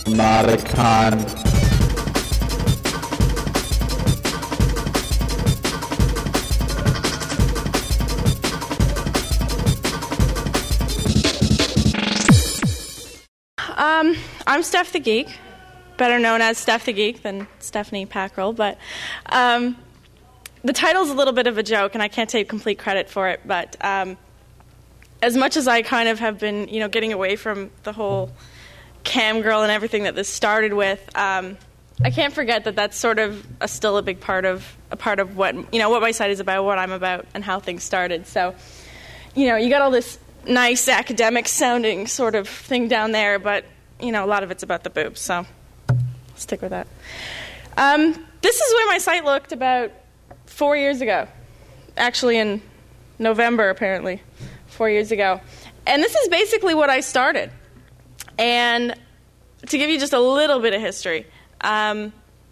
Nauticon. I'm Steph the Geek, better known as Steph the Geek than Stephanie Packrell, but the title's a little bit of a joke, and I can't take complete credit for it, but as much as I kind of have been, getting away from the whole cam girl and everything that this started with, I can't forget that that's sort of still a big part of what, what my site is about, what I'm about, and how things started. So, you got all this nice academic sounding sort of thing down there, but a lot of it's about the boobs, so I'll stick with that. This is where my site looked about 4 years ago. Actually in November, apparently, 4 years ago. And this is basically what I started. And to give you just a little bit of history, I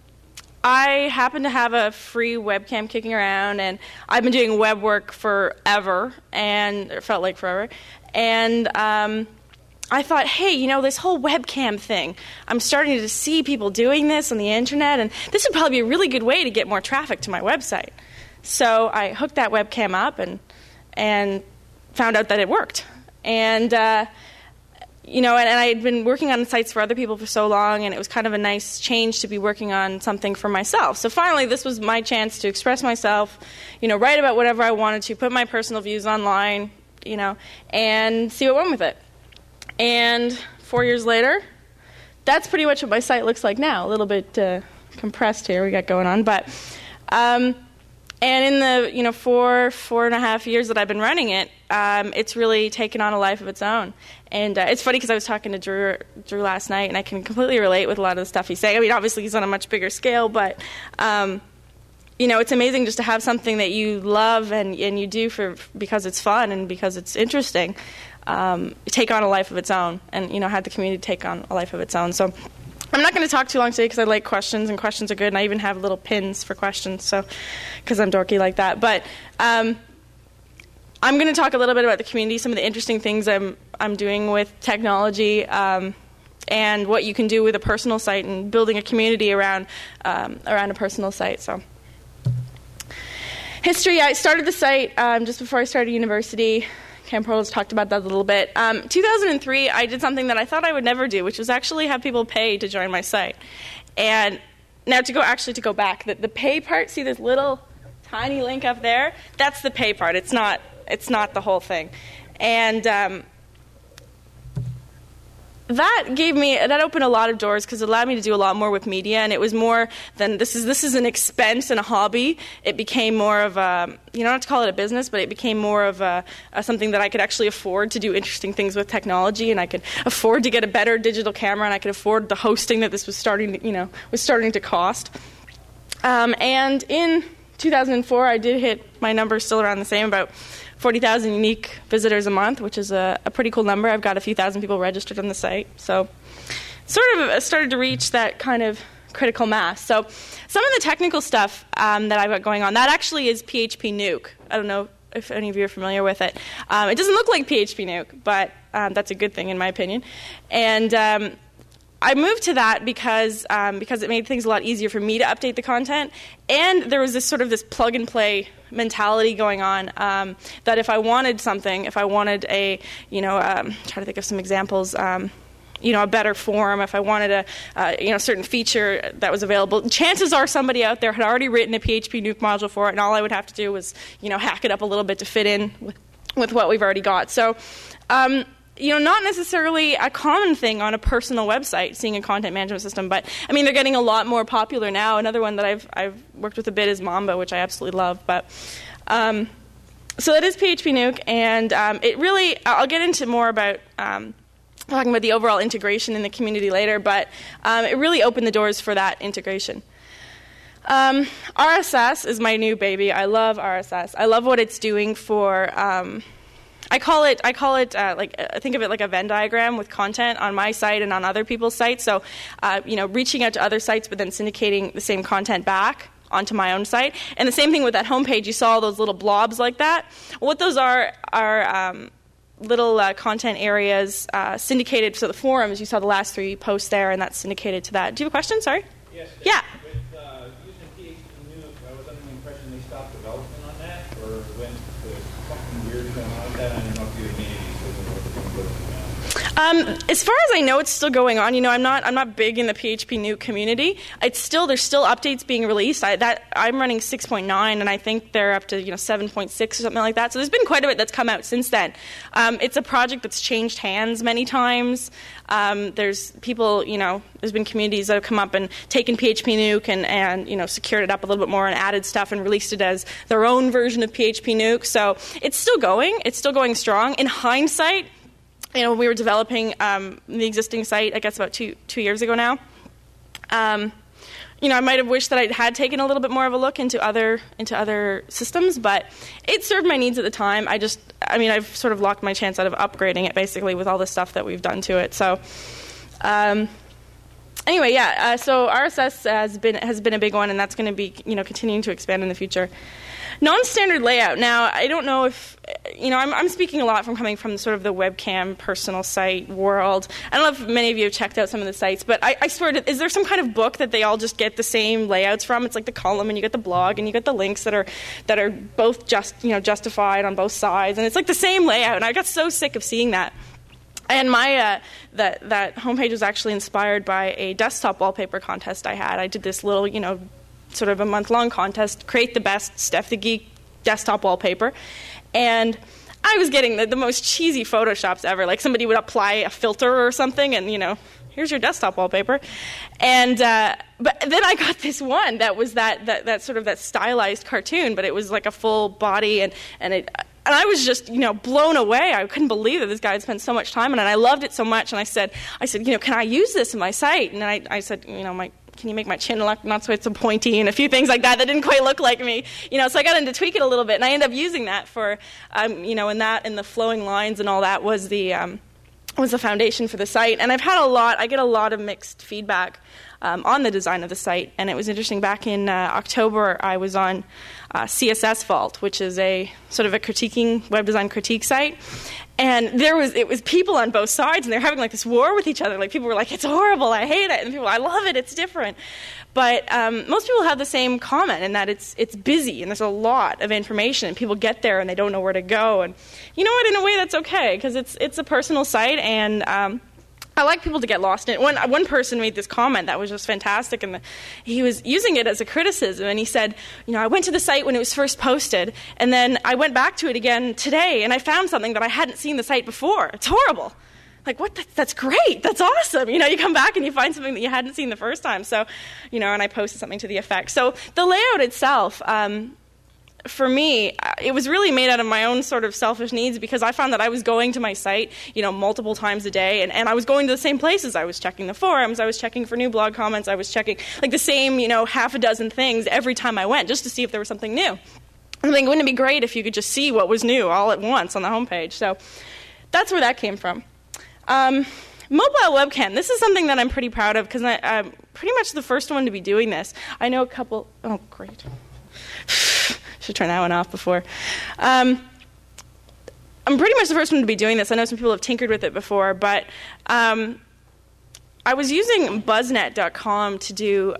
happen to have a free webcam kicking around, and I've been doing web work forever, and it felt like forever. And I thought, hey, this whole webcam thing, I'm starting to see people doing this on the internet, and this would probably be a really good way to get more traffic to my website. So I hooked that webcam up and found out that it worked. And, and I had been working on sites for other people for so long, and it was kind of a nice change to be working on something for myself. So finally, this was my chance to express myself, write about whatever I wanted to, put my personal views online, and see what went with it. And 4 year later, that's pretty much what my site looks like now. A little bit compressed here we got going on, but and in the 4.5 years that I've been running it, it's really taken on a life of its own. And it's funny because I was talking to Drew last night, and I can completely relate with a lot of the stuff he's saying. I mean, obviously he's on a much bigger scale, but it's amazing just to have something that you love and you do because it's fun and because it's interesting. Take on a life of its own, and have the community take on a life of its own. So I'm not going to talk too long today because I like questions, and questions are good, and I even have little pins for questions, so because I'm dorky like that. But I'm going to talk a little bit about the community, some of the interesting things I'm doing with technology, and what you can do with a personal site and building a community around a personal site. So history, I started the site just before I started university. Cam Pearl has talked about that a little bit. 2003, I did something that I thought I would never do, which was actually have people pay to join my site. And now to go back, the pay part, see this little tiny link up there? That's the pay part. It's not the whole thing. And that opened a lot of doors because it allowed me to do a lot more with media, and it was more than this is an expense and a hobby. It became more of a, not to call it a business, but it became more of a something that I could actually afford to do interesting things with technology, and I could afford to get a better digital camera, and I could afford the hosting that this was starting to cost. And in 2004, I did hit my number still around the same, about 40,000 unique visitors a month, which is a pretty cool number. I've got a few thousand people registered on the site. So sort of started to reach that kind of critical mass. So some of the technical stuff that I've got going on, that actually is PHP Nuke. I don't know if any of you are familiar with it. It doesn't look like PHP Nuke, but that's a good thing in my opinion. And I moved to that because it made things a lot easier for me to update the content, and there was this plug and play mentality going on that if I wanted something, if I wanted a try to think of some examples, a better form, if I wanted a certain feature that was available, chances are somebody out there had already written a PHP Nuke module for it, and all I would have to do was hack it up a little bit to fit in with what we've already got. So. Not necessarily a common thing on a personal website, seeing a content management system, but, they're getting a lot more popular now. Another one that I've worked with a bit is Mamba, which I absolutely love. But so that is PHP Nuke, and it really, I'll get into more about talking about the overall integration in the community later, but it really opened the doors for that integration. RSS is my new baby. I love RSS. I love what it's doing for... I call it think of it like a Venn diagram with content on my site and on other people's sites. So, reaching out to other sites, but then syndicating the same content back onto my own site. And the same thing with that homepage. You saw all those little blobs like that. What those are little content areas syndicated. So the forums, you saw the last 3 posts there, and that's syndicated to that. Do you have a question? Sorry? Yes. Yeah. With using PHP Nuke, I was under the impression they stopped development on that, or when the fucking weird going on with that. I don't know if you had made as far as I know, it's still going on. I'm not big in the PHP Nuke community. There's still updates being released. I'm running 6.9, and I think they're up to 7.6 or something like that. So there's been quite a bit that's come out since then. It's a project that's changed hands many times. There's people, there's been communities that have come up and taken PHP Nuke and secured it up a little bit more and added stuff and released it as their own version of PHP Nuke. So it's still going. It's still going strong. In hindsight, when we were developing the existing site, I guess about two years ago now, I might have wished that I had taken a little bit more of a look into other systems, but it served my needs at the time. I've sort of locked my chance out of upgrading it basically with all the stuff that we've done to it. So, anyway, yeah. So RSS has been a big one, and that's going to be continuing to expand in the future. Non-standard layout. Now, I don't know if, I'm speaking a lot from coming from sort of the webcam personal site world. I don't know if many of you have checked out some of the sites, but I swear, is there some kind of book that they all just get the same layouts from? It's like the column, and you get the blog, and you get the links that are both justified on both sides, and it's like the same layout, and I got so sick of seeing that. And my that homepage was actually inspired by a desktop wallpaper contest I had. I did this little, sort of a month-long contest, create the best Steph the Geek desktop wallpaper. And I was getting the most cheesy Photoshops ever. Like somebody would apply a filter or something and, here's your desktop wallpaper. And but then I got this one that was that sort of that stylized cartoon, but it was like a full body and I was just, blown away. I couldn't believe that this guy had spent so much time on it. And I loved it so much. And I said, can I use this in my site? And then I said, can you make my chin look not so it's so pointy and a few things like that didn't quite look like me. So I got into tweak it a little bit, and I ended up using that for, and the flowing lines and all that was the foundation for the site. And I get a lot of mixed feedback on the design of the site. And it was interesting. Back in October, I was on CSS Vault, which is a sort of a web design critique site. And it was people on both sides, and they're having like this war with each other. Like people were like, "It's horrible, I hate it," and people, "I love it, it's different." But most people have the same comment, in that it's busy and there's a lot of information, and people get there and they don't know where to go. And you know what? In a way, that's okay because it's a personal site, and I like people to get lost in it. One person made this comment that was just fantastic, and he was using it as a criticism, and he said, I went to the site when it was first posted, and then I went back to it again today, and I found something that I hadn't seen the site before. It's horrible. Like, what? That's great. That's awesome. You come back and you find something that you hadn't seen the first time. So, and I posted something to the effect. So the layout itself, for me, it was really made out of my own sort of selfish needs because I found that I was going to my site, multiple times a day, and I was going to the same places. I was checking the forums, I was checking for new blog comments, I was checking like the same, half a dozen things every time I went just to see if there was something new. I think, wouldn't it be great if you could just see what was new all at once on the homepage? So that's where that came from. Mobile webcam. This is something that I'm pretty proud of because I'm pretty much the first one to be doing this. I know a couple. Oh, great. Should turn that one off before. I'm pretty much the first one to be doing this. I know some people have tinkered with it before, but I was using Buzznet.com to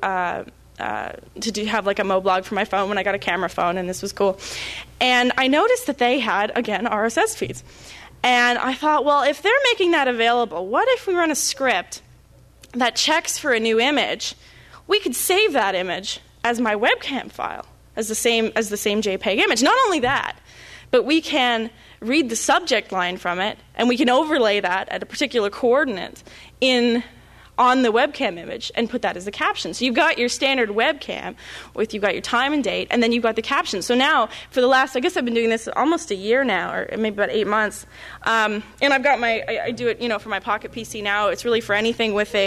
have like a moblog for my phone when I got a camera phone, and this was cool. And I noticed that they had, again, RSS feeds. And I thought, well, if they're making that available, what if we run a script that checks for a new image? We could save that image as my webcam file, as the same JPEG image. Not only that, but we can read the subject line from it, and we can overlay that at a particular coordinate on the webcam image and put that as the caption. So you've got your standard webcam you've got your time and date, and then you've got the caption. So now, for the last, I guess I've been doing this almost a year now, or maybe about 8 months, and I've got I do it, for my Pocket PC now. It's really for anything with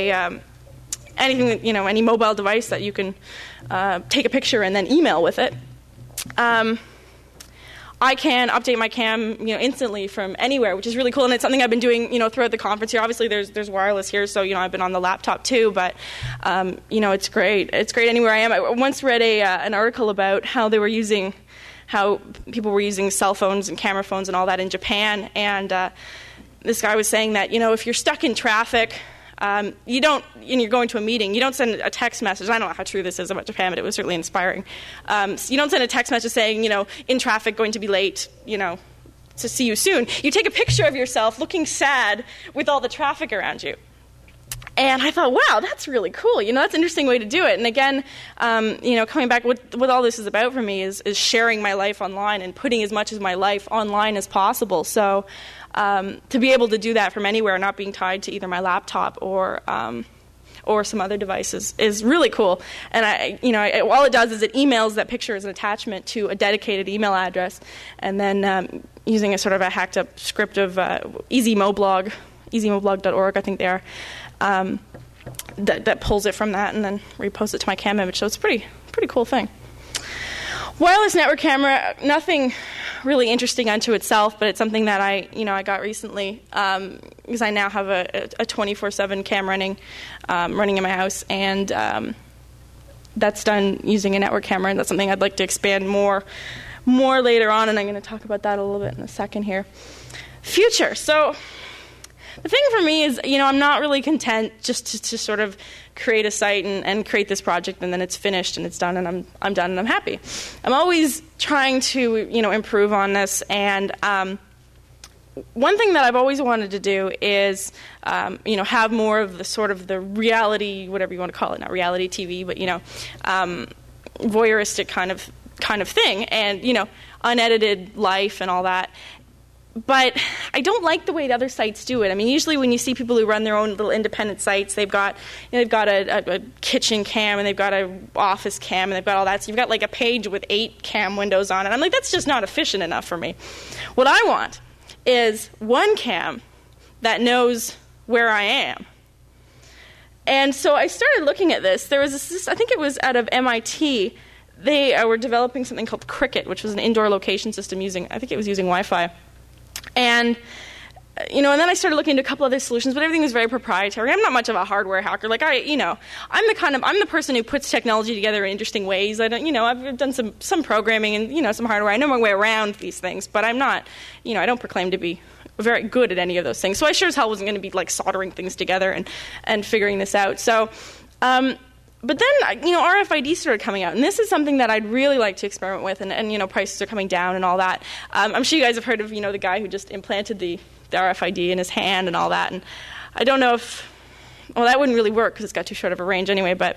any mobile device that you can take a picture and then email with it. I can update my cam, instantly from anywhere, which is really cool, and it's something I've been doing, throughout the conference here. Obviously, there's wireless here, so I've been on the laptop too. But it's great. It's great anywhere I am. I once read an article about how they were using how people were using cell phones and camera phones and all that in Japan. And this guy was saying that, if you're stuck in traffic, you don't, and you're going to a meeting, you don't send a text message. I don't know how true this is about Japan, but it was certainly inspiring. So you don't send a text message saying, in traffic, going to be late, to see you soon. You take a picture of yourself looking sad with all the traffic around you. And I thought, wow, that's really cool. That's an interesting way to do it. And again, coming back, what all this is about for me is sharing my life online and putting as much of my life online as possible. So to be able to do that from anywhere, not being tied to either my laptop or some other devices, is really cool. And all it does is it emails that picture as an attachment to a dedicated email address, and then using a sort of a hacked up script of EasyMoblog, easymoblog.org, I think they are, that pulls it from that and then reposts it to my cam image. So it's a pretty cool thing. Wireless network camera, nothing really interesting unto itself, but it's something that I got recently because I now have a 24/7 cam running in my house, and that's done using a network camera, and that's something I'd like to expand more later on, and I'm going to talk about that a little bit in a second here. Future. So the thing for me is, I'm not really content just to sort of create a site and create this project and then it's finished and it's done and I'm done and I'm happy. I'm always trying to, improve on this, and one thing that I've always wanted to do is, have more of the sort of the reality, whatever you want to call it, not reality TV, but, voyeuristic kind of thing, and, unedited life and all that. But I don't like the way the other sites do it. I mean, usually when you see people who run their own little independent sites, they've got a kitchen cam, and they've got an office cam, and they've got all that. So you've got like a page with 8 cam windows on it. I'm like, that's just not efficient enough for me. What I want is one cam that knows where I am. And so I started looking at this. There was this, I think it was out of MIT. They were developing something called Cricket, which was an indoor location system using Wi-Fi. And, and then I started looking into a couple other solutions, but everything was very proprietary. I'm not much of a hardware hacker. Like I'm the person who puts technology together in interesting ways. I've done some programming and, some hardware. I know my way around these things, but I'm not, I don't proclaim to be very good at any of those things. So I sure as hell wasn't going to be like soldering things together and figuring this out. So, but then, RFID started coming out, and this is something that I'd really like to experiment with, and prices are coming down and all that. I'm sure you guys have heard of, the guy who just implanted the RFID in his hand and all that, and I don't know if, that wouldn't really work because it's got too short of a range anyway, but,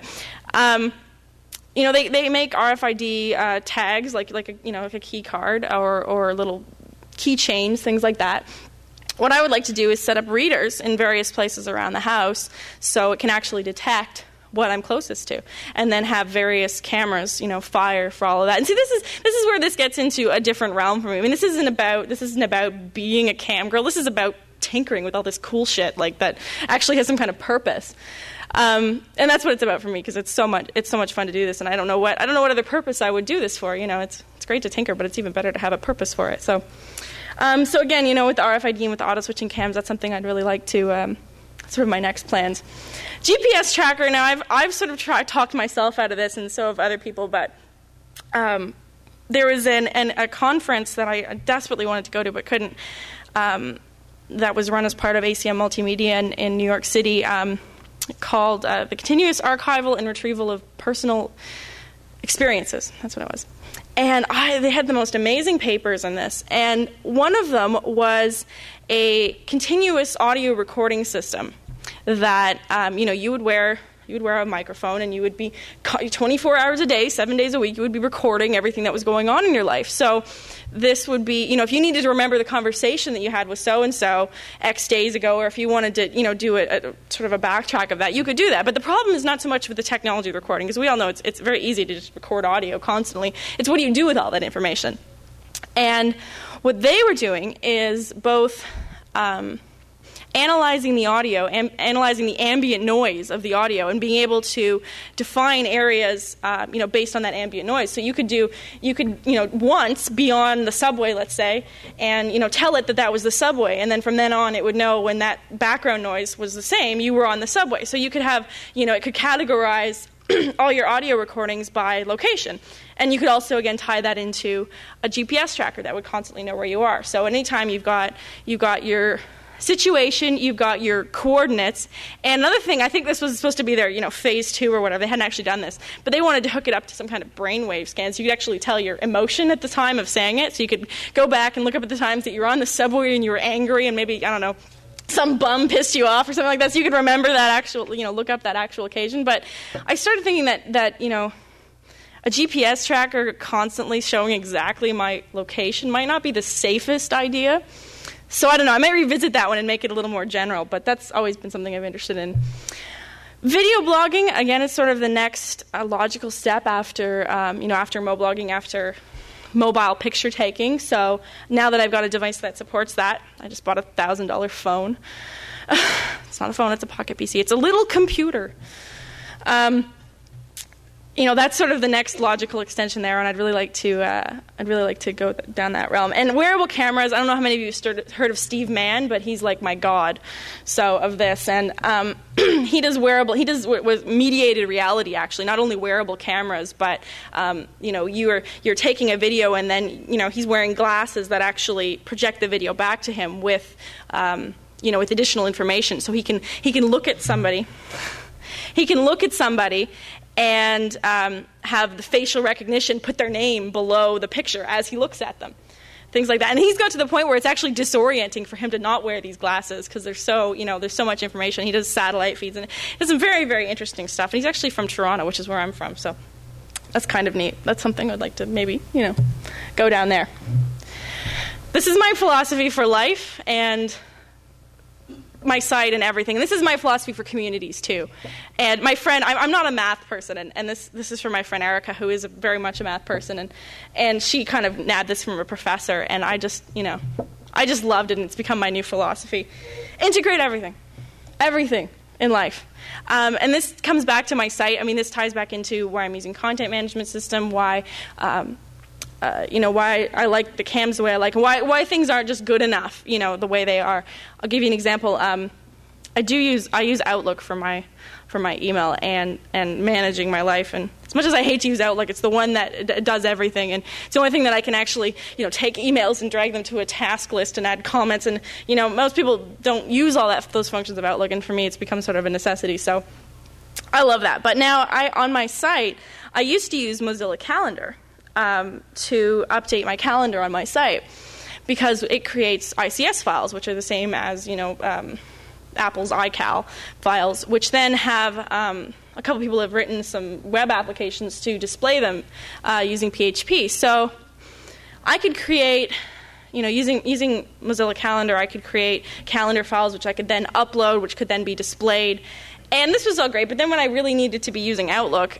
they make RFID tags, like a key card or little keychains, things like that. What I would like to do is set up readers in various places around the house so it can actually detect what I'm closest to, and then have various cameras, fire for all of that. And see, this is where this gets into a different realm for me. I mean, this isn't about being a cam girl. This is about tinkering with all this cool shit like that actually has some kind of purpose. And that's what it's about for me, because it's so much fun to do this, and I don't know what other purpose I would do this for. It's great to tinker, but it's even better to have a purpose for it. So again, with the RFID and with the auto switching cams, that's something I'd really like to. Sort of my next plans. GPS tracker. Now, I've sort of talked myself out of this, and so have other people. But there was a conference that I desperately wanted to go to but couldn't. That was run as part of ACM Multimedia in New York City, called the Continuous Archival and Retrieval of Personal Experiences. That's what it was. And they had the most amazing papers on this. And one of them was a continuous audio recording system that you would wear a microphone, and you would be 24 hours a day, 7 days a week, you would be recording everything that was going on in your life. So this would be, if you needed to remember the conversation that you had with so-and-so X days ago, or if you wanted to, do a sort of a backtrack of that, you could do that. But the problem is not so much with the technology of recording, because we all know it's very easy to just record audio constantly. It's what do you do with all that information? And what they were doing is both analyzing the audio and analyzing the ambient noise of the audio, and being able to define areas, based on that ambient noise. So you could once be on the subway, let's say, and tell it that was the subway, and then from then on it would know when that background noise was the same, you were on the subway. So you could have, it could categorize all your audio recordings by location. And you could also, again, tie that into a GPS tracker that would constantly know where you are. So anytime you've got your situation, you've got your coordinates. And another thing, I think this was supposed to be their, phase 2 or whatever. They hadn't actually done this. But they wanted to hook it up to some kind of brainwave scan, so you could actually tell your emotion at the time of saying it. So you could go back and look up at the times that you were on the subway and you were angry and maybe, I don't know, some bum pissed you off or something like that, so you could remember that actual, look up that actual occasion. But I started thinking that a GPS tracker constantly showing exactly my location might not be the safest idea. So I don't know, I might revisit that one and make it a little more general, but that's always been something I'm interested in. Video blogging, again, is sort of the next logical step after, after moblogging, after mobile picture taking. So now that I've got a device that supports that, I just bought a $1,000 phone. It's not a phone, it's a pocket PC. It's a little computer. That's sort of the next logical extension there, and I'd really like to go down that realm. And wearable cameras, I don't know how many of you heard of Steve Mann, but he's like my god, of this. And he does with mediated reality, actually, not only wearable cameras, but you're taking a video, and then he's wearing glasses that actually project the video back to him with with additional information, so he can look at somebody. He can look at somebody and have the facial recognition put their name below the picture as he looks at them. Things like that. And he's got to the point where it's actually disorienting for him to not wear these glasses because there's so much information. He does satellite feeds and does some very, very interesting stuff. And he's actually from Toronto, which is where I'm from, so that's kind of neat. That's something I'd like to maybe, go down there. This is my philosophy for life and my site and everything. And this is my philosophy for communities too. And my friend, I'm not a math person, and this is for my friend Erica, who is very much a math person, and she kind of nabbed this from a professor, and I just loved it, and it's become my new philosophy. Integrate everything in life. And this comes back to my site. I mean, this ties back into why I'm using content management system, why why I like the cams the way I like, and why things aren't just good enough, the way they are. I'll give you an example. I use Outlook for my email and managing my life. And as much as I hate to use Outlook, it's the one that does everything, and it's the only thing that I can actually take emails and drag them to a task list and add comments. And most people don't use those functions of Outlook, and for me, it's become sort of a necessity. So I love that. But now on my site, I used to use Mozilla Calendar to update my calendar on my site because it creates ICS files, which are the same as Apple's iCal files, which then have a couple people have written some web applications to display them using PHP. So I could create, using Mozilla Calendar, I could create calendar files which I could then upload, which could then be displayed. And this was all great, but then when I really needed to be using Outlook,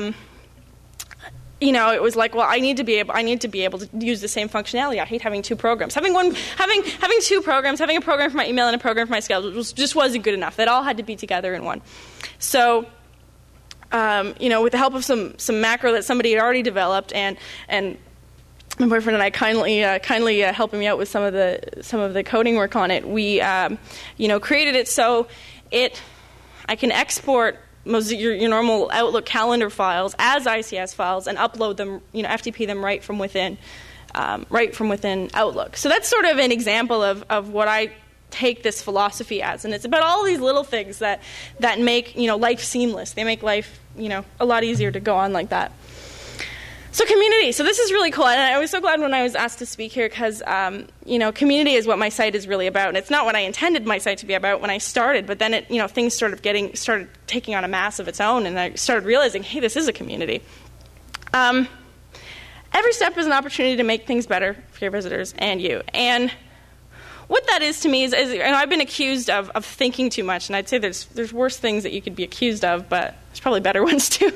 it was like, well, I need to be able to use the same functionality. I hate having two programs. Having two programs, having a program for my email and a program for my schedule just wasn't good enough. That all had to be together in one. So, with the help of some macro that somebody had already developed, and my boyfriend and I kindly helping me out with some of the coding work on it, we created it so I can export your normal Outlook calendar files as ICS files and upload them, FTP them right from within Outlook. So that's sort of an example of what I take this philosophy as, and it's about all these little things that make life seamless. They make life a lot easier to go on like that. So community. So this is really cool, and I was so glad when I was asked to speak here because community is what my site is really about, and it's not what I intended my site to be about when I started. But then things started taking on a mass of its own, and I started realizing, hey, this is a community. Every step is an opportunity to make things better for your visitors and you. And what that is to me is I've been accused of thinking too much, and I'd say there's worse things that you could be accused of, but there's probably better ones too.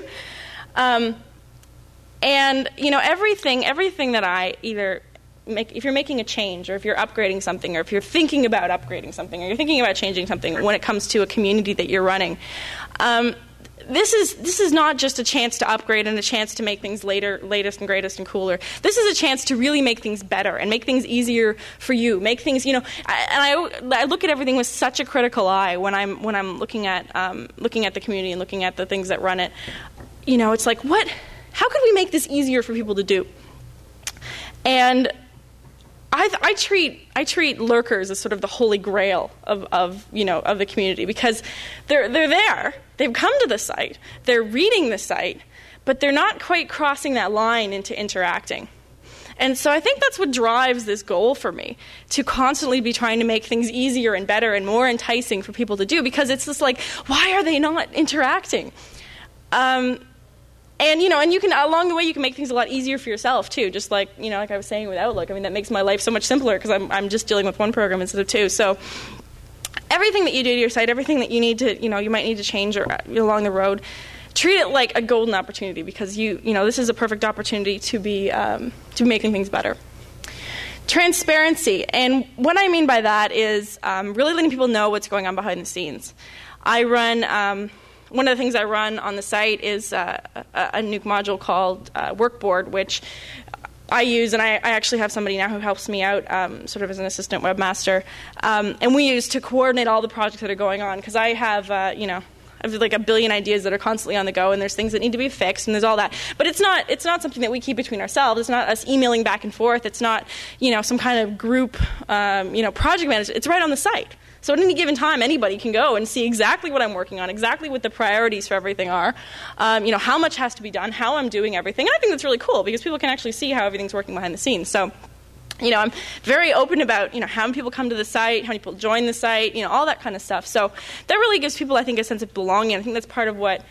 And everything that I either make, if you're making a change, or if you're upgrading something, or if you're thinking about upgrading something, or you're thinking about changing something when it comes to a community that you're running, this is not just a chance to upgrade and a chance to make things latest and greatest and cooler. This is a chance to really make things better and make things easier for you. Make things, I look at everything with such a critical eye when I'm looking at the community and looking at the things that run it. it's like, how could we make this easier for people to do? And I treat lurkers as sort of the holy grail of the community, because they're there, they've come to the site, they're reading the site, but they're not quite crossing that line into interacting. And so I think that's what drives this goal for me, to constantly be trying to make things easier and better and more enticing for people to do, because it's just like, why are they not interacting? And you can, along the way, you can make things a lot easier for yourself too. Just like, like I was saying with Outlook, I mean, that makes my life so much simpler because I'm just dealing with one program instead of two. So everything that you do to your site, everything that you need to, you might need to change along the road, treat it like a golden opportunity, because this is a perfect opportunity to be making things better. Transparency, and what I mean by that is really letting people know what's going on behind the scenes. I run. One of the things I run on the site is a Nuke module called Workboard, which I use, and I actually have somebody now who helps me out sort of as an assistant webmaster. And we use to coordinate all the projects that are going on, because I have, I have like a billion ideas that are constantly on the go, and there's things that need to be fixed, and there's all that. But it's not something that we keep between ourselves. It's not us emailing back and forth. It's not, some kind of group, project management. It's right on the site. So at any given time, anybody can go and see exactly what I'm working on, exactly what the priorities for everything are, how much has to be done, how I'm doing everything. And I think that's really cool, because people can actually see how everything's working behind the scenes. So, I'm very open about, how many people come to the site, how many people join the site, all that kind of stuff. So that really gives people, I think, a sense of belonging. I think that's part of what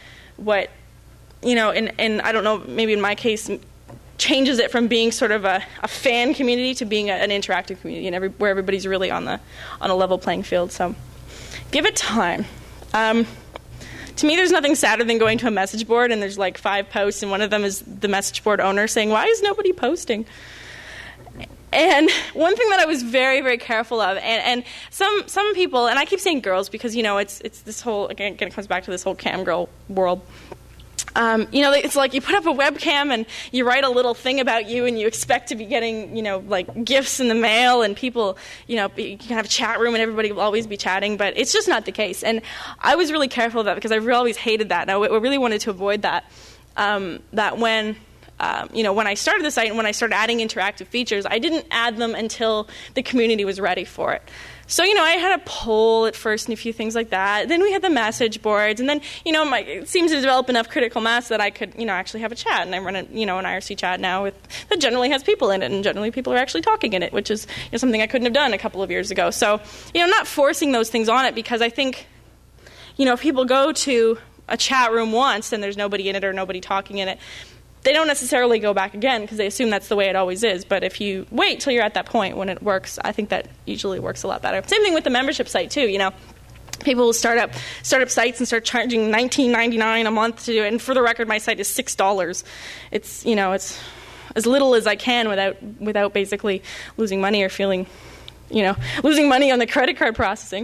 and I don't know, maybe in my case, changes it from being sort of a fan community to being an interactive community, and where everybody's really on a level playing field. So give it time. To me, there's nothing sadder than going to a message board and there's like 5 posts, and one of them is the message board owner saying, "Why is nobody posting?" And one thing that I was very, very careful of, and some people, and I keep saying girls because it's this whole, again it comes back to this whole cam girl world. It's like you put up a webcam and you write a little thing about you, and you expect to be getting, like gifts in the mail, and people, you can have a chat room and everybody will always be chatting, but it's just not the case. And I was really careful of that, because I've always hated that, and I really wanted to avoid that. That when I started the site and when I started adding interactive features, I didn't add them until the community was ready for it. So, I had a poll at first and a few things like that. Then we had the message boards. And then, it seems to develop enough critical mass that I could, actually have a chat. And I run an IRC chat now that generally has people in it. And generally people are actually talking in it, which is something I couldn't have done a couple of years ago. So, not forcing those things on it, because I think, if people go to a chat room once and there's nobody in it or nobody talking in it, they don't necessarily go back again because they assume that's the way it always is. But if you wait till you're at that point when it works, I think that usually works a lot better. Same thing with the membership site too. People will start up sites and start charging $19.99 a month to do it. And for the record, my site is $6. It's it's as little as I can without basically losing money or feeling losing money on the credit card processing.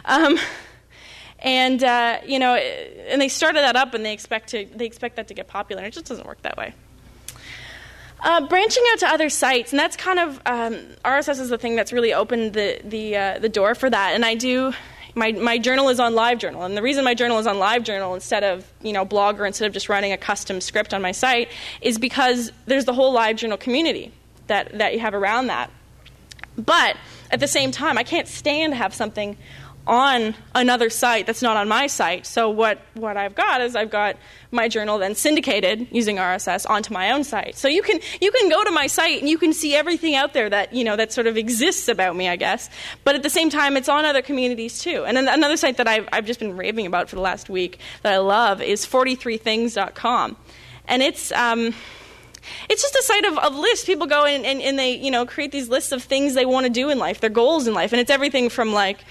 And they started that up, and they expect that to get popular, and it just doesn't work that way. Branching out to other sites, and that's kind of RSS is the thing that's really opened the door for that. And I do my journal is on LiveJournal, and the reason my journal is on LiveJournal instead of Blogger, instead of just running a custom script on my site, is because there's the whole LiveJournal community that you have around that. But at the same time, I can't stand to have something on another site that's not on my site. So what I've got is I've got my journal then syndicated using RSS onto my own site. So you can go to my site and you can see everything out there that that sort of exists about me, I guess. But at the same time, it's on other communities too. And then another site that I've just been raving about for the last week that I love is 43things.com, and it's just a site of lists. People go in and they, create these lists of things they want to do in life, their goals in life. And it's everything from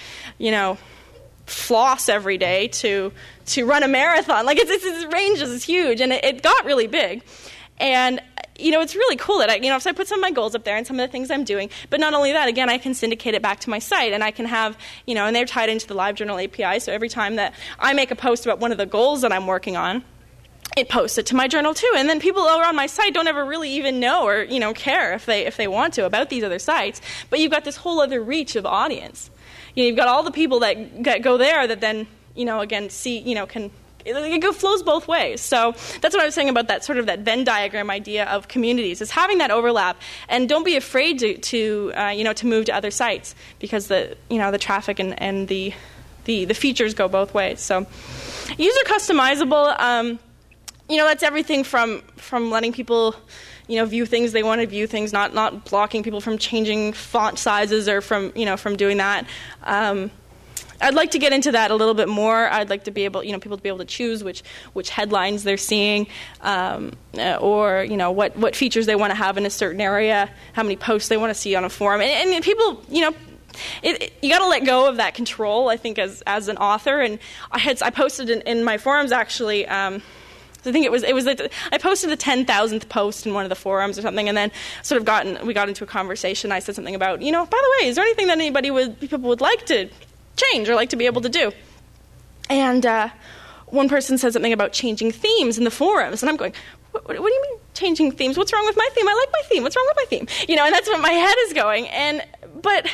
floss every day to run a marathon. Like it ranges is huge, and it got really big. And, it's really cool that so I put some of my goals up there and some of the things I'm doing. But not only that, again, I can syndicate it back to my site, and I can have, and they're tied into the LiveJournal API. So every time that I make a post about one of the goals that I'm working on, it posts it to my journal too. And then people over on my site don't ever really even know or care if they want to about these other sites. But you've got this whole other reach of audience. You've got all the people that go there that then again see can it flows both ways. So that's what I was saying about that sort of that Venn diagram idea of communities, is having that overlap, and don't be afraid to move to other sites, because the traffic and the features go both ways. So user customizable, that's everything from letting people view things they want to view things, not blocking people from changing font sizes or from doing that. I'd like to get into that a little bit more. I'd like to be able, people to be able to choose which headlines they're seeing, or what features they want to have in a certain area, how many posts they want to see on a forum, and people, you got to let go of that control, I think, as an author. And I posted in my forums, actually. I think I posted the 10,000th post in one of the forums or something, and then we got into a conversation. I said something about, by the way, is there anything that people would like to change or like to be able to do? And one person said something about changing themes in the forums, and I'm going, what do you mean changing themes? What's wrong with my theme? I like my theme. What's wrong with my theme? And that's what my head is going. But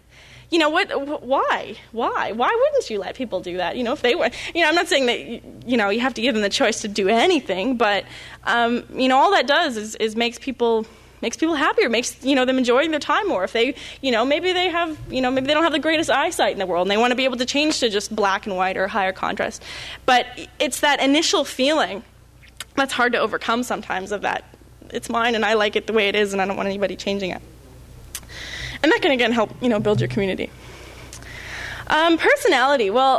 why? Why wouldn't you let people do that? If they were, I'm not saying that, you have to give them the choice to do anything, but, all that does is makes people happier, makes, them enjoying their time more. If they, maybe they have, maybe they don't have the greatest eyesight in the world, and they want to be able to change to just black and white or higher contrast. But it's that initial feeling that's hard to overcome sometimes, of that it's mine and I like it the way it is and I don't want anybody changing it. And that can, again, help, build your community. Personality, well,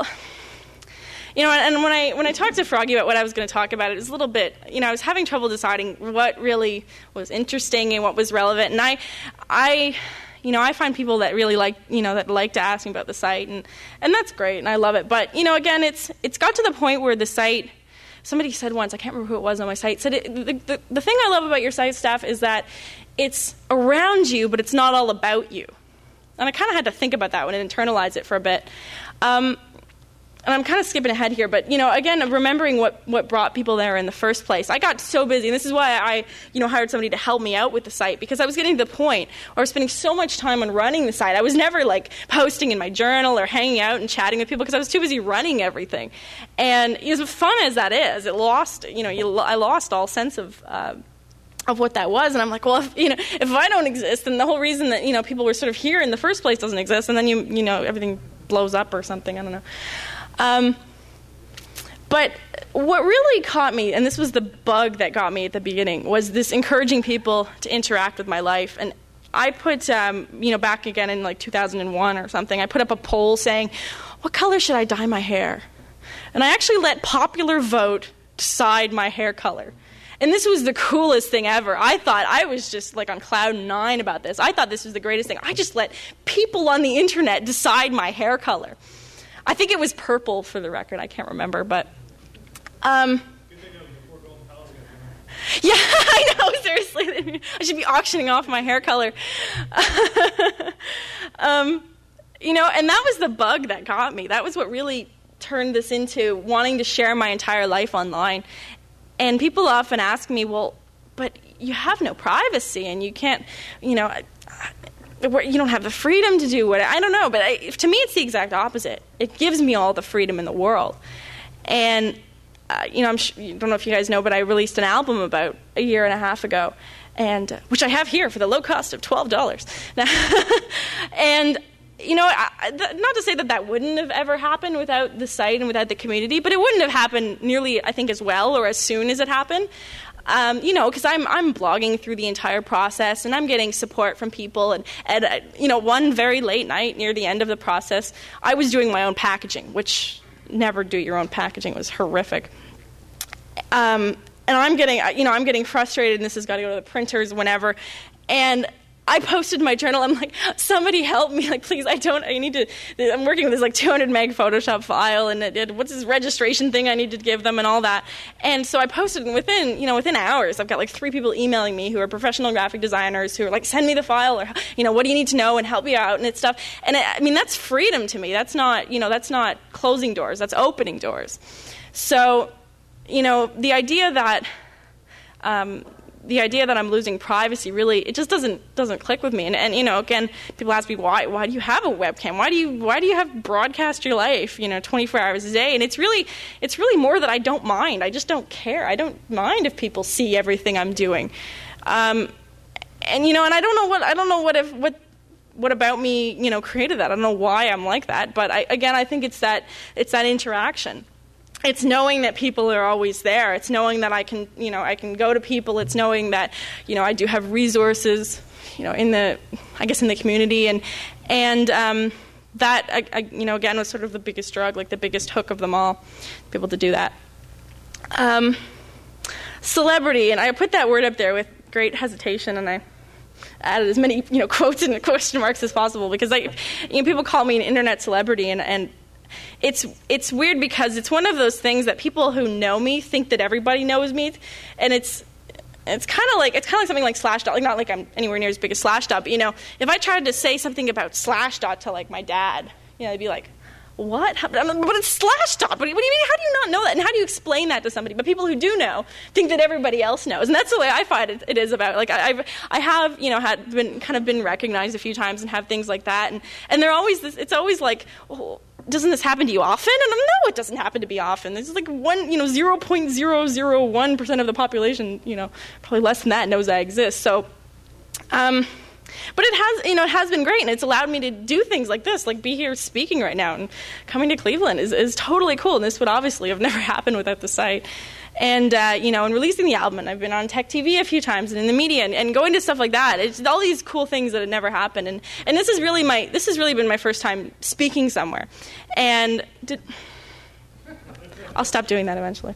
and when I talked to Froggy about what I was going to talk about, it was a little bit, I was having trouble deciding what really was interesting and what was relevant. And I find people that really like, that like to ask me about the site, and that's great, and I love it. But, again, it's got to the point where the site, somebody said once, I can't remember who it was on my site, said the thing I love about your site, Steph, is that it's around you, but it's not all about you. And I kind of had to think about that one and internalize it for a bit. And I'm kind of skipping ahead here, but, again, remembering what brought people there in the first place. I got so busy, and this is why I, hired somebody to help me out with the site, because I was getting to the point where I was spending so much time on running the site. I was never, posting in my journal or hanging out and chatting with people, because I was too busy running everything. And as fun as that is, I lost all sense of what that was. And I'm like, well, if I don't exist, then the whole reason that, people were sort of here in the first place doesn't exist, and then, everything blows up or something. I don't know. But what really caught me, and this was the bug that got me at the beginning, was this encouraging people to interact with my life. And I put, back again in 2001 or something, I put up a poll saying, what color should I dye my hair? And I actually let popular vote decide my hair color. And this was the coolest thing ever. I thought I was just on cloud 9 about this. I thought this was the greatest thing. I just let people on the internet decide my hair color. I think it was purple, for the record. I can't remember, but yeah, I know, seriously. I should be auctioning off my hair color. And that was the bug that got me. That was what really turned this into wanting to share my entire life online. And people often ask me, well, but you have no privacy, and you can't, you don't have the freedom to do what, I don't know, but to me it's the exact opposite. It gives me all the freedom in the world. And, I don't know if you guys know, but I released an album about a year and a half ago, and which I have here for the low cost of $12. And, not to say that wouldn't have ever happened without the site and without the community, but it wouldn't have happened nearly, I think, as well or as soon as it happened. Because I'm blogging through the entire process, and I'm getting support from people. And one very late night near the end of the process, I was doing my own packaging, which never do your own packaging. It was horrific. And I'm getting frustrated, and this has got to go to the printers whenever. And I posted my journal. I'm like, somebody help me. Please, I'm working with this 200 meg Photoshop file, and what's this registration thing I need to give them and all that. And so I posted, and within hours, I've got 3 people emailing me who are professional graphic designers who are send me the file, or, what do you need to know, and help me out, and it's stuff. And that's freedom to me. That's not closing doors. That's opening doors. So, the idea that, the idea that I'm losing privacy really, it just doesn't click with me. And again, people ask me, why do you have a webcam? Why do you have broadcast your life, 24 hours a day? And it's really more that I don't mind. I just don't care. I don't mind if people see everything I'm doing. And I don't know what about me, created that. I don't know why I'm like that, but I think it's that interaction. It's knowing that people are always there. It's knowing that I can go to people. It's knowing that, I do have resources, in the community, and that, again, was sort of the biggest drug, like the biggest hook of them all, to be able to do that. Celebrity, and I put that word up there with great hesitation, and I added as many, quotes and question marks as possible, because people call me an internet celebrity, and it's weird because it's one of those things that people who know me think that everybody knows me, and it's kind of like something like Slashdot. Like, not like I'm anywhere near as big as Slashdot, but if I tried to say something about Slashdot to like my dad, they'd be like, "What? But it's Slashdot. What do you mean? How do you not know that? And how do you explain that to somebody?" But people who do know think that everybody else knows, and that's the way I find it is about. Like I have been recognized a few times and have things like that, and they're always this. It's always like, oh, doesn't this happen to you often? And no, it doesn't happen to me often. There's like 0.001% of the population, probably less than that, knows I exist. So, but it has been great, and it's allowed me to do things like this, like be here speaking right now, and coming to Cleveland is totally cool. And this would obviously have never happened without the site. And and releasing the album, and I've been on Tech TV a few times, and in the media, and going to stuff like that. It's all these cool things that had never happened, and this has really been my first time speaking somewhere. And I'll stop doing that eventually.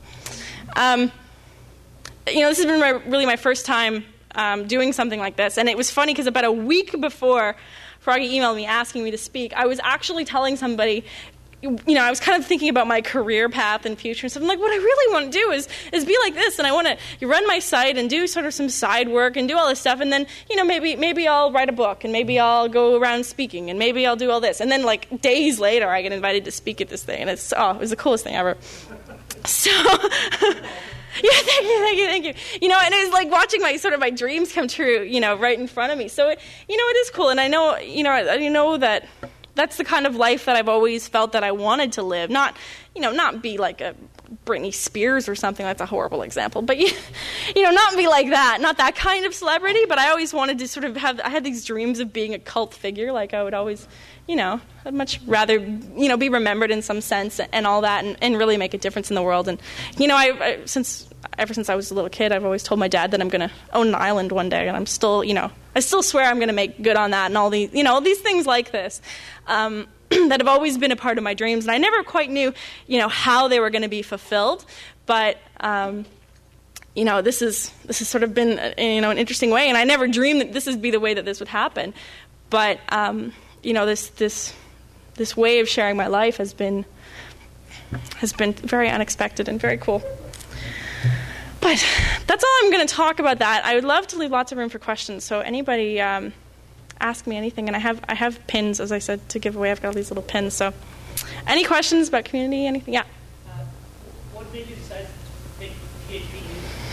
This has been really my first time doing something like this, and it was funny because about a week before Froggy emailed me asking me to speak, I was actually telling somebody. I was kind of thinking about my career path and future and stuff. I'm like, what I really want to do is be like this, and I want to run my site and do sort of some side work and do all this stuff, and then, maybe I'll write a book, and maybe I'll go around speaking, and maybe I'll do all this. And then, like, days later, I get invited to speak at this thing, and it was the coolest thing ever. So... Yeah, thank you. And it was like watching my dreams come true, right in front of me. So, it is cool, and I know, I know that that's the kind of life that I've always felt that I wanted to live. Not be like a Britney Spears or something. That's a horrible example. But, not be like that. Not that kind of celebrity, but I always wanted to sort of I had these dreams of being a cult figure. Like, I would always, I'd much rather, be remembered in some sense and all that, and really make a difference in the world. And, ever since I was a little kid, I've always told my dad that I'm going to own an island one day, and I'm still, I still swear I'm going to make good on that, and all these, these things like this that have always been a part of my dreams, and I never quite knew, how they were going to be fulfilled, but, this has sort of been, an interesting way, and I never dreamed that this would be the way that this would happen, but, this way of sharing my life has been very unexpected and very cool. But that's all I'm going to talk about that. I would love to leave lots of room for questions. So anybody ask me anything, and I have pins, as I said, to give away. I've got all these little pins. So any questions about community? Anything? Yeah. What made you decide to take PHP?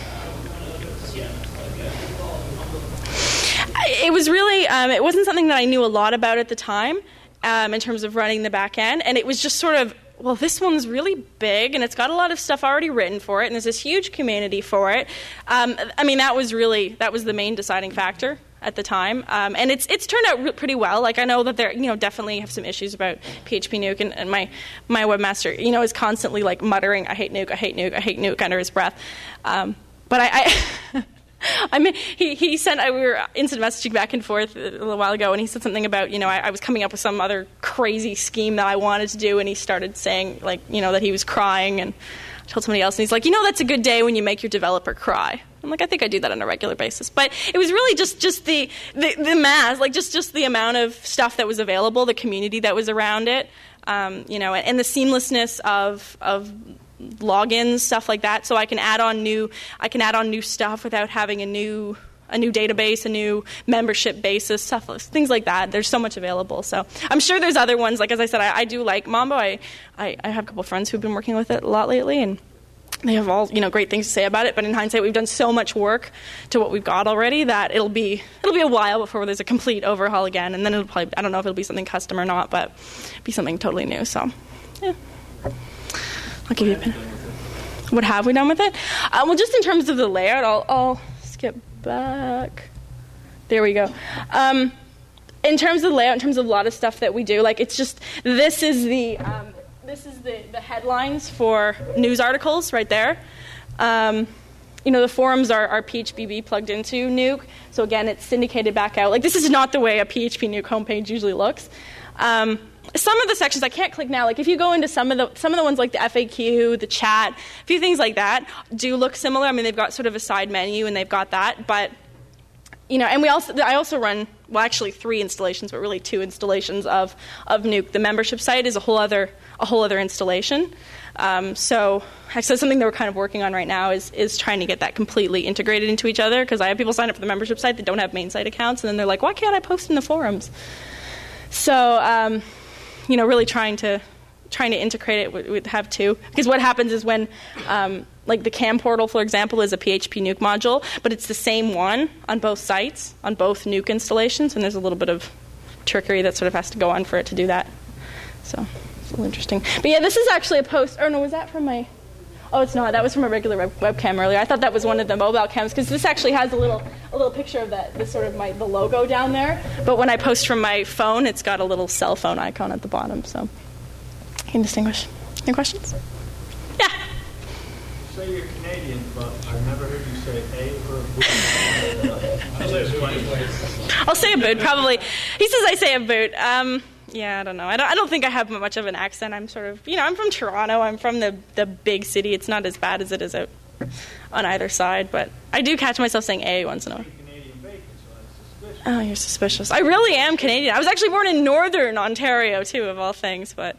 It was really it wasn't something that I knew a lot about at the time in terms of running the back end, and it was just sort of, well, this one's really big, and it's got a lot of stuff already written for it, and there's this huge community for it. That was the main deciding factor at the time, and it's turned out pretty well. Like, I know that there, definitely have some issues about PHP Nuke, and my webmaster, is constantly like muttering, "I hate Nuke, I hate Nuke, I hate Nuke" under his breath. But I he sent, we were instant messaging back and forth a little while ago, and he said something about, I was coming up with some other crazy scheme that I wanted to do, and he started saying, like, that he was crying, and I told somebody else, and he's like, that's a good day when you make your developer cry. I'm like, I think I do that on a regular basis. But it was really just the mass, like just the amount of stuff that was available, the community that was around it, and the seamlessness of logins, stuff like that. So I can add on new stuff without having a new database, a new membership basis, stuff, things like that. There's so much available. So I'm sure there's other ones. Like, as I said, I do like Mambo. I have a couple of friends who've been working with it a lot lately, and they have all, great things to say about it, but in hindsight, we've done so much work to what we've got already that it'll be a while before there's a complete overhaul again, and then it'll probably, I don't know if it'll be something custom or not, but be something totally new. So, yeah. I'll give you a pin. What have we done with it? Well, just in terms of the layout, I'll skip back. There we go. In terms of the layout, in terms of a lot of stuff that we do, like it's just, this is the headlines for news articles right there. The forums are PHPB plugged into Nuke. So again, it's syndicated back out. Like this is not the way a PHP Nuke homepage usually looks. Some of the sections I can't click now. Like if you go into some of the ones like the FAQ, the chat, a few things like that do look similar. I mean, they've got sort of a side menu and they've got that, but and I also run, well, actually 3 installations, but really 2 installations of Nuke. The membership site is a whole other installation. So something that we're kind of working on right now is trying to get that completely integrated into each other, because I have people sign up for the membership site that don't have main site accounts, and then they're like, why can't I post in the forums? So, really trying to integrate it with have 2. Because what happens is when, like the CAM portal, for example, is a PHP Nuke module, but it's the same one on both sites, on both Nuke installations, and there's a little bit of trickery that sort of has to go on for it to do that. So it's a little interesting. But yeah, this is actually a post. Oh no, was that from my? Oh, it's not. That was from a regular webcam earlier. I thought that was one of the mobile cams, because this actually has a little picture of the sort of the logo down there. But when I post from my phone, it's got a little cell phone icon at the bottom. So you can distinguish. Any questions? Yeah. You say you're Canadian, but I've never heard you say a or a boot. I'll say a boot, probably. He says I say a boot. Yeah, I don't know. I don't think I have much of an accent. I'm sort of, I'm from Toronto. I'm from the big city. It's not as bad as it is out on either side, but I do catch myself saying A once in a while. Oh, you're suspicious. I really am Canadian. I was actually born in northern Ontario, too, of all things, but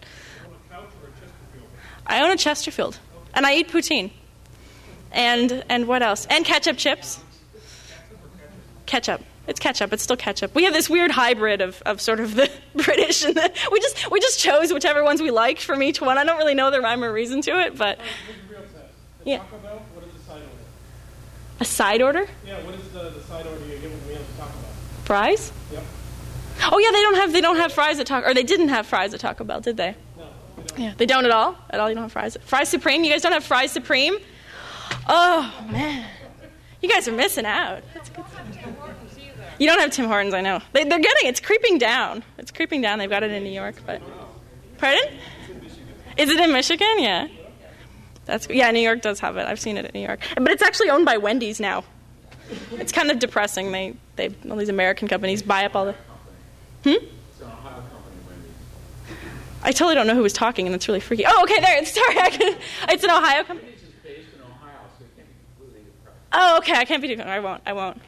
I own a Chesterfield, and I eat poutine. And what else? And ketchup chips. Ketchup. It's ketchup. It's still ketchup. We have this weird hybrid of sort of the British, and we just chose whichever ones we liked from each one. I don't really know the rhyme or reason to it, but yeah. Taco Bell, what is the side order? A side order? Yeah. What is the side order you're giving me to Taco Bell? Fries? Yep. Oh yeah, they don't have fries at Taco, or they didn't have fries at Taco Bell, did they? No. Yeah, they don't at all. At all, you don't have fries. Fries Supreme? You guys don't have Fries Supreme? Oh man, you guys are missing out. That's good. You don't have Tim Hortons, I know. They're getting it's creeping down. It's creeping down. They've got it in New York, but pardon? Is it in Michigan? Yeah. New York does have it. I've seen it in New York, but it's actually owned by Wendy's now. It's kind of depressing. They all these American companies buy up all the. It's an Ohio company, Wendy's. I totally don't know who was talking, and it's really freaky. Oh, okay, there. Sorry, it's an Ohio company. Wendy's is based in Ohio, so it can't be completely depressed. Oh, okay. I can't be doing. I won't.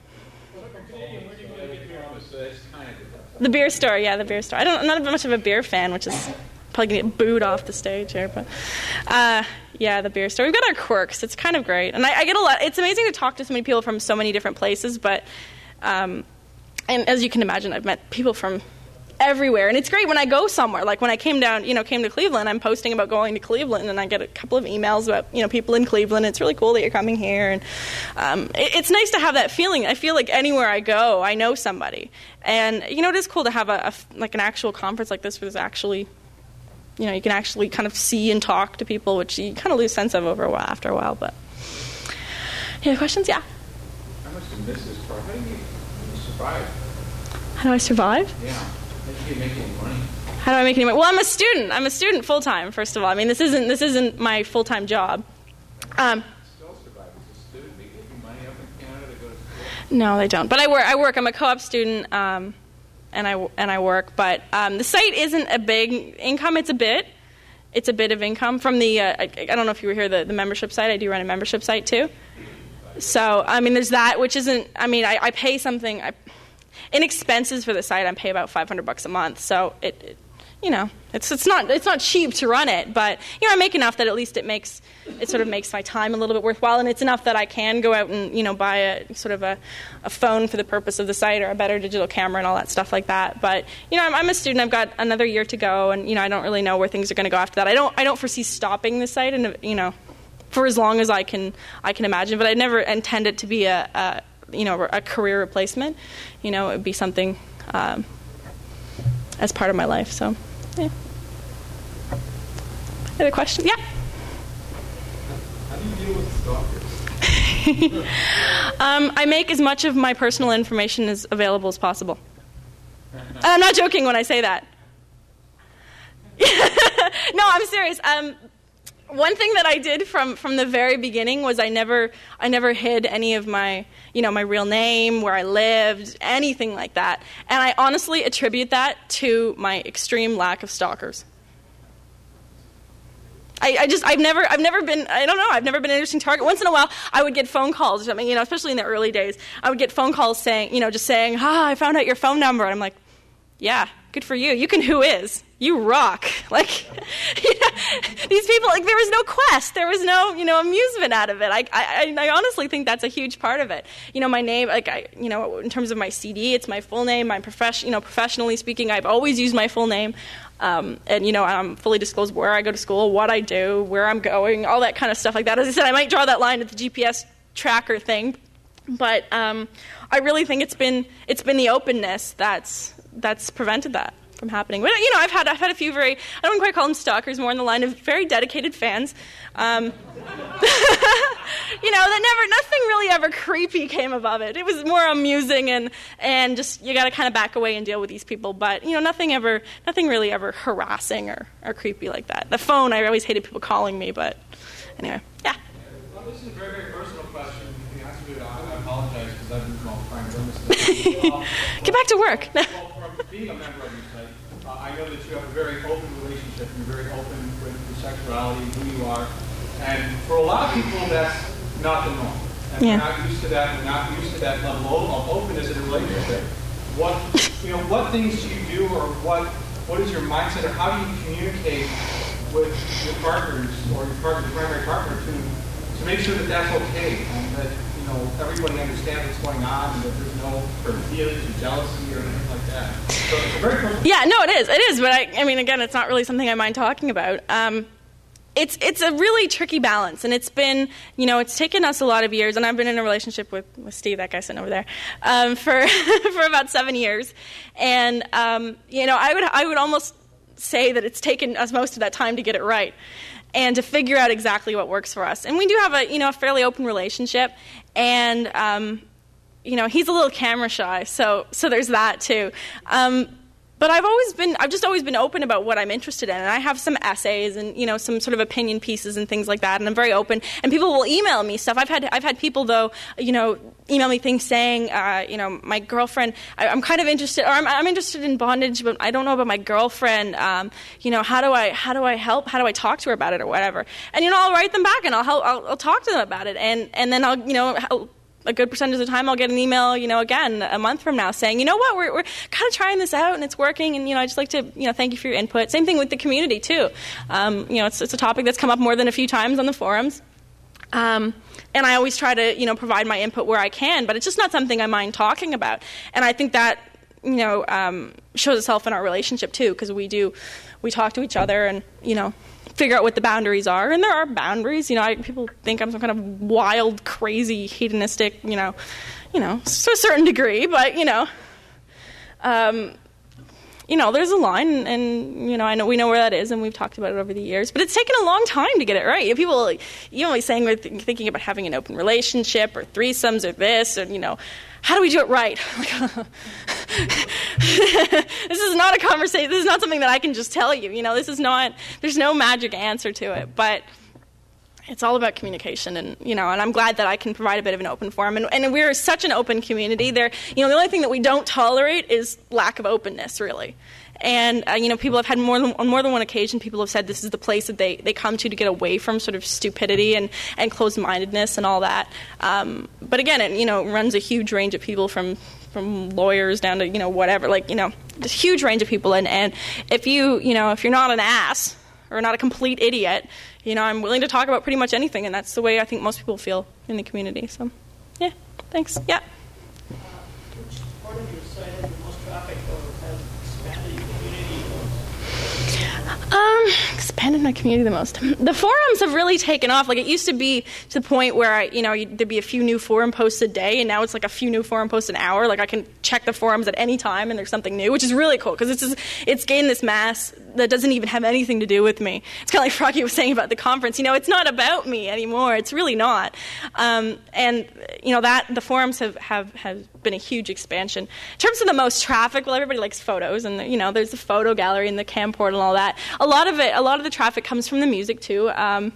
The beer store, yeah, the beer store. I'm not much of a beer fan, which is probably going to get booed off the stage here, but yeah, the beer store. We've got our quirks. It's kind of great. And I get a lot. It's amazing to talk to so many people from so many different places, but and as you can imagine, I've met people from everywhere. And it's great when I go somewhere. Like when I came to Cleveland, I'm posting about going to Cleveland, and I get a couple of emails about, people in Cleveland. It's really cool that you're coming here. And it's nice to have that feeling. I feel like anywhere I go, I know somebody. And, it is cool to have an actual conference like this where there's actually, you can actually kind of see and talk to people, which you kind of lose sense of after a while. But, any questions? Yeah? I must have missed this part. How do you survive? How do I survive? Yeah. How do you make any money? How do I make any money? Well, I'm a student. I'm a student full time. First of all, I mean, this isn't my full time job. Still survive as a student. They give you money up in Canada to go to school. No, they don't. But I work. I'm a co-op student, and I work. But the site isn't a big income. It's a bit of income from the. I don't know if you were here. The membership site. I do run a membership site too. So I mean, there's that, which isn't. I mean, I pay something. In expenses for the site, I pay about $500 a month. So it's not cheap to run it, but I make enough that at least it sort of makes my time a little bit worthwhile, and it's enough that I can go out and buy a sort of a phone for the purpose of the site, or a better digital camera and all that stuff like that. But I'm a student. I've got another year to go, and I don't really know where things are going to go after that. I don't foresee stopping the site, and for as long as I can imagine. But I never intend it to be a career replacement. It would be something as part of my life. So, yeah. Other question? Yeah. How do you deal with stalkers? I make as much of my personal information as available as possible. I'm not joking when I say that. No, I'm serious. One thing that I did from the very beginning was I never hid any of my, my real name, where I lived, anything like that. And I honestly attribute that to my extreme lack of stalkers. I've never been an interesting target. Once in a while, I would get phone calls or something, especially in the early days. I would get phone calls saying, just saying, I found out your phone number. And I'm like, yeah, good for you. You can who is. You rock. Like, these people, like, there was no quest. There was no, amusement out of it. I honestly think that's a huge part of it. My name, in terms of my CD, it's my full name. I'm professionally speaking, I've always used my full name. And, I'm fully disclosed where I go to school, what I do, where I'm going, all that kind of stuff like that. As I said, I might draw that line at the GPS tracker thing. But I really think it's been the openness that's prevented that from happening. But, I've had a few I don't quite call them stalkers, more in the line of very dedicated fans. That nothing really ever creepy came above it. It was more amusing and just, you got to kind of back away and deal with these people. But, nothing really ever harassing or creepy like that. The phone, I always hated people calling me, but anyway, yeah. Well, this is a very, very personal question. If you answered it, I apologize because I've been trying to this. Get back to work. Well, from being a member of your site, I know that you have a very open relationship. You're very open with your sexuality, who you are. And for a lot of people, that's not the norm. And Yeah. they're not used to that. They're not used to that level of openness in a relationship. What things do you do, or what is your mindset, or how do you communicate with your partners or your primary partner to make sure that that's okay and that everybody understands what's going on and that there's no hurt feelings or jealousy or anything like that. So it's a very personal. Yeah, no, it is. But again, it's not really something I mind talking about. It's a really tricky balance, and it's been, it's taken us a lot of years, and I've been in a relationship with Steve, that guy sitting over there, for about 7 years, and I would almost say that it's taken us most of that time to get it right, and to figure out exactly what works for us. And we do have a fairly open relationship, and he's a little camera shy, so there's that too. But I've just always been open about what I'm interested in, and I have some essays and some sort of opinion pieces and things like that, and I'm very open. And people will email me stuff. I've had people though, email me things saying, my girlfriend, I'm kind of interested, or I'm interested in bondage, but I don't know about my girlfriend. How do I help? How do I talk to her about it or whatever? And I'll write them back and I'll talk to them about it, and then I'll a good percentage of the time I'll get an email, again, a month from now saying, we're kind of trying this out and it's working, and, I'd just like to, thank you for your input. Same thing with the community, too. It's a topic that's come up more than a few times on the forums. And I always try to, provide my input where I can, but it's just not something I mind talking about. And I think that, shows itself in our relationship, too, because we talk to each other and, figure out what the boundaries are, and there are boundaries. People think I'm some kind of wild, crazy, hedonistic, to a certain degree, but there's a line, and I know we know where that is, and we've talked about it over the years. But it's taken a long time to get it right. People, saying we're thinking about having an open relationship or threesomes or this, and how do we do it right? This is not a conversation. This is not something that I can just tell you. This is not. There's no magic answer to it, but it's all about communication, and and I'm glad that I can provide a bit of an open forum. And we're such an open community. There, the only thing that we don't tolerate is lack of openness, really. And people have had on more than one occasion, people have said this is the place that they come to get away from sort of stupidity and closed-mindedness and all that. But again, it runs a huge range of people from lawyers down to whatever, just a huge range of people. And if if you're not an ass or not a complete idiot, I'm willing to talk about pretty much anything, and that's the way I think most people feel in the community. So, yeah, thanks. Yeah. Which part of your site has the most traffic or has expanded your community? Expanded my community the most. The forums have really taken off. Like, it used to be to the point where there'd be a few new forum posts a day, and now it's like a few new forum posts an hour. Like, I can check the forums at any time and there's something new, which is really cool because it's gained this mass that doesn't even have anything to do with me. It's kind of like Froggy was saying about the conference. It's not about me anymore. It's really not. And the forums have been a huge expansion. In terms of the most traffic, well, everybody likes photos, and there's the photo gallery and the cam portal and all that. A lot of the traffic comes from the music too. I'm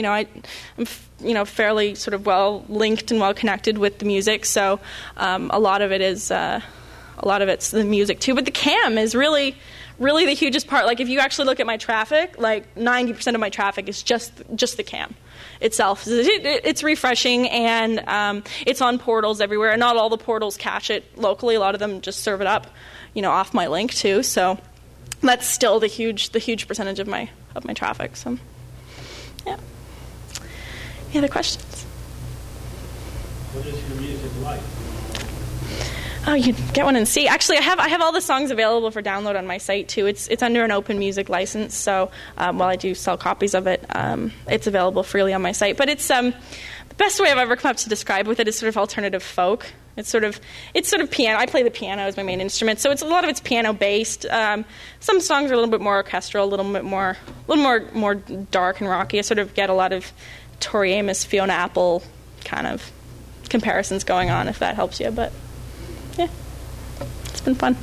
fairly sort of well linked and well connected with the music, so a lot of it's the music too. But the cam is really the hugest part. Like, if you actually look at my traffic, like 90% of my traffic is just the cam itself. It's refreshing, and it's on portals everywhere. And not all the portals catch it locally. A lot of them just serve it up, off my link too. So that's still the huge percentage of my traffic. So, yeah. Any other questions? What is your music like? Oh, you can get one and see. Actually, I have all the songs available for download on my site too. It's under an open music license, so while I do sell copies of it, it's available freely on my site. But it's the best way I've ever come up to describe with it is sort of alternative folk. It's sort of piano. I play the piano as my main instrument, so a lot of it's piano based. Some songs are a little bit more orchestral, a little more dark and rocky. I sort of get a lot of Tori Amos, Fiona Apple kind of comparisons going on, if that helps you. But yeah, it's been fun.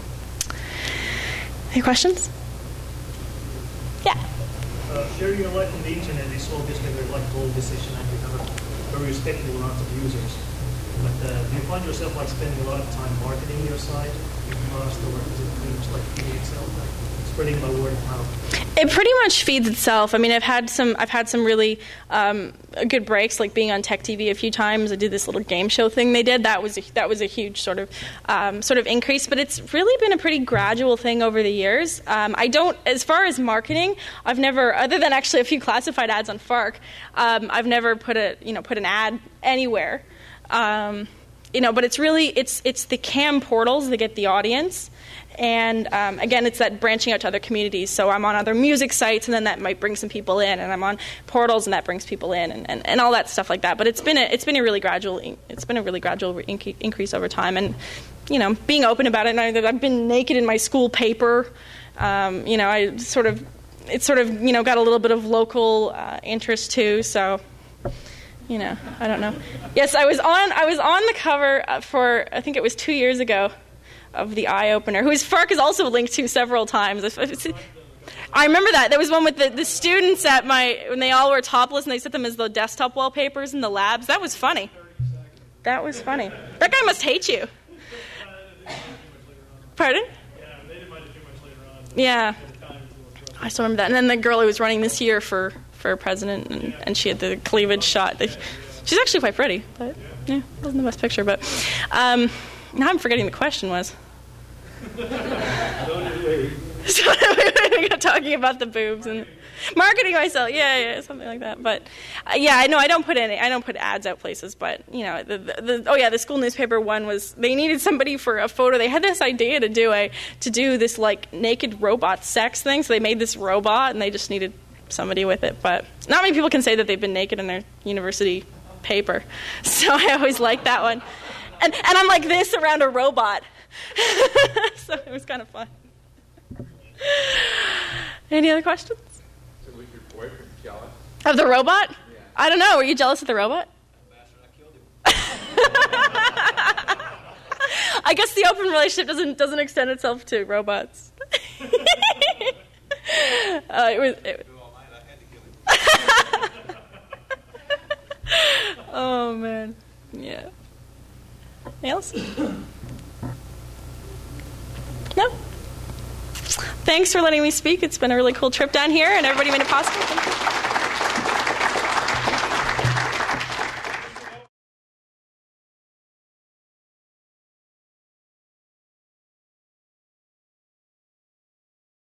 Any questions? Yeah. Sharing your life on the internet is obviously a very bold decision, and you have a very respectable amount of users. But do you find yourself spending a lot of time marketing your site, or is it pretty much feeding itself, spreading by word of mouth? It pretty much feeds itself. I mean, I've had some really good breaks, like being on Tech TV a few times. I did this little game show thing they did. That was a huge sort of increase. But it's really been a pretty gradual thing over the years. As far as marketing, I've never, other than actually a few classified ads on FARC, I've never put an ad anywhere. But it's really it's the cam portals that get the audience. And again, it's that branching out to other communities. So I'm on other music sites, and then that might bring some people in. And I'm on portals, and that brings people in, and all that stuff like that. But it's been a really gradual increase over time. And being open about it. And I've been naked in my school paper. It sort of got a little bit of local interest too. So. I don't know. Yes, I was on the cover for, I think it was 2 years ago, of the Eye Opener, whose FARC is also linked to several times. I remember that. There was one with the students when they all were topless and they set them as the desktop wallpapers in the labs. That was funny. That guy must hate you. Pardon? Yeah. I still remember that. And then the girl who was running this year for president, and she had the cleavage shot. She's actually quite pretty, but yeah, wasn't the best picture. But now I'm forgetting the question was. So we got talking about the boobs and marketing myself. Yeah, something like that. But I know I don't put ads out places. But the school newspaper one was they needed somebody for a photo. They had this idea to do this naked robot sex thing. So they made this robot, and they just needed somebody with it. But not many people can say that they've been naked in their university paper. So I always liked that one. And I'm like this around a robot. So it was kind of fun. Any other questions? So was your boyfriend jealous? Of the robot? Yeah. I don't know. Were you jealous of the robot? I guess the open relationship doesn't extend itself to robots. Oh man, yeah. Anything else? No. Thanks for letting me speak. It's been a really cool trip down here, and everybody made it possible. Thank you.